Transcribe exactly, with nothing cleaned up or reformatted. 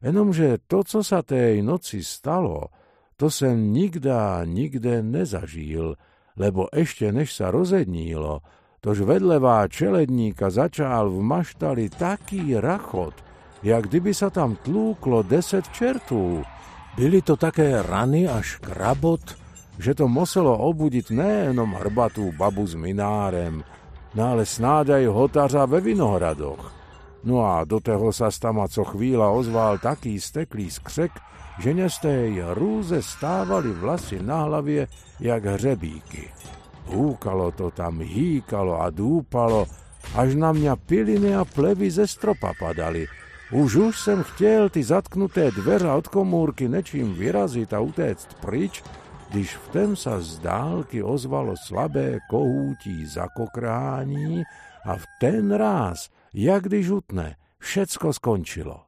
Jenomže to, co sa tej noci stalo, to sem nikda, nikde nezažil, lebo ešte než sa rozednílo, tož vedlevá čeledníka začal v maštali taký rachot, jak kdyby sa tam tlúklo deset čertů. Byli to také rany a škrabot, že to muselo obudiť nejenom hrbatú babu s minárem, no ale snáď aj hotařa ve vinohradoch. No a do toho sa stama co chvíľa ozval taký steklý skřek, že ne z tej rúze stávali vlasy na hlavie jak hřebíky. Húkalo to tam, hýkalo a dúpalo, až na mňa piliny a plevy ze stropa padali. Už už sem chtěl ty zatknuté dveře od komůrky nečím vyrazit a utéct pryč, když vtem sa z dálky ozvalo slabé kohútí zakokrání a v ten ráz, jak když utne, všecko skončilo.